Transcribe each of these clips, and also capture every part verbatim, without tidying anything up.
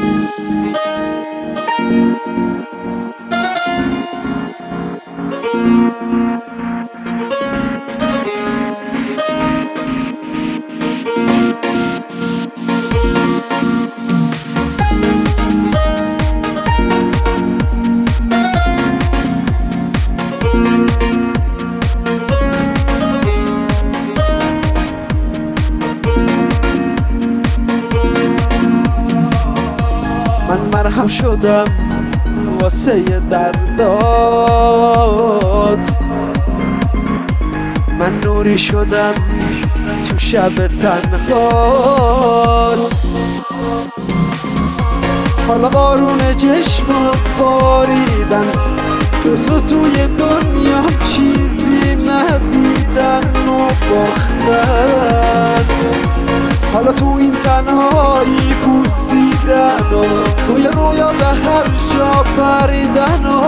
من مرهم شدم واسه دردات، من نوری شدم تو شب تنهات. حالا بارون چشمات باریدن، جز توی دنیا چیزی ندیدن و باختن. حالا تو این تنهایی پوسیدن و توی رویا به هر جا پریدن و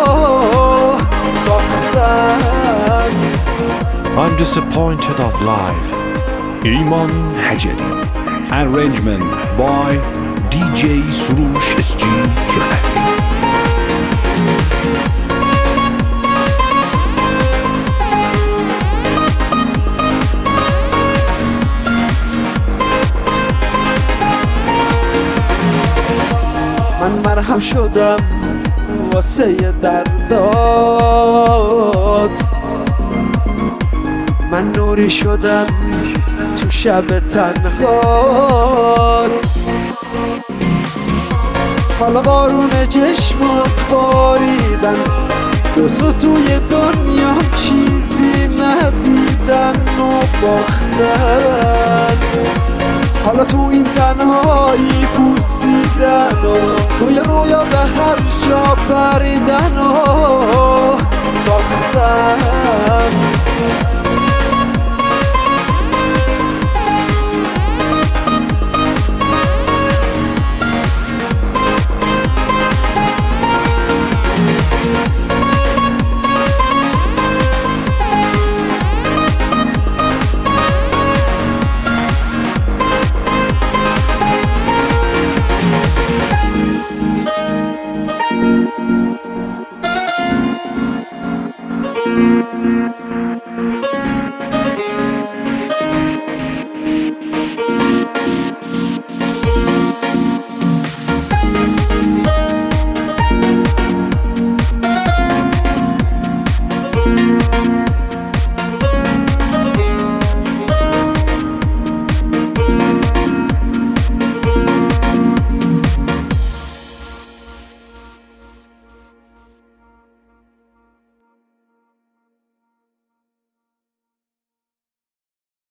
ساختن. I'm disappointed of life. Iman Hajeri. Arrangement by دی جی سروش اس جی جلال. من مرهم شدم واسه دردات، من نوری شدم تو شب تنهات. حالا بارون چشمات باریدن، جز توی دنیا چیزی ندیدن و باختن. حالا تو این تنهایی پوسیدن و توی رویا به هر جا پریدن و ساختن.